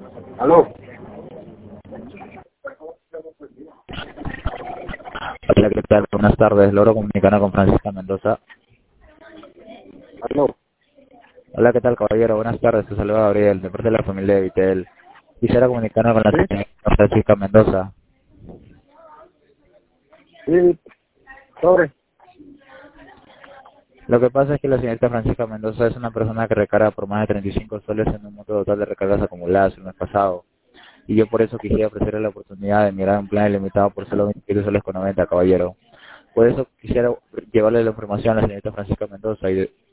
Aló. Hola, ¿qué tal? Buenas tardes. Logro comunicarme con Francisca Mendoza. Aló. Hola, ¿qué tal, caballero? Buenas tardes. Te saluda Gabriel, de parte de la familia de Vitel. Quisiera comunicarme con la Sí, señora Francisca Mendoza. sí, sobre. Lo que pasa es que la señorita Francisca Mendoza es una persona que recarga por más de 35 soles en un monto total de recargas acumuladas el mes pasado. Y yo por eso quisiera ofrecerle la oportunidad de mirar un plan ilimitado por solo 27 soles con 90, caballero. Por eso quisiera llevarle la información a la señorita Francisca Mendoza y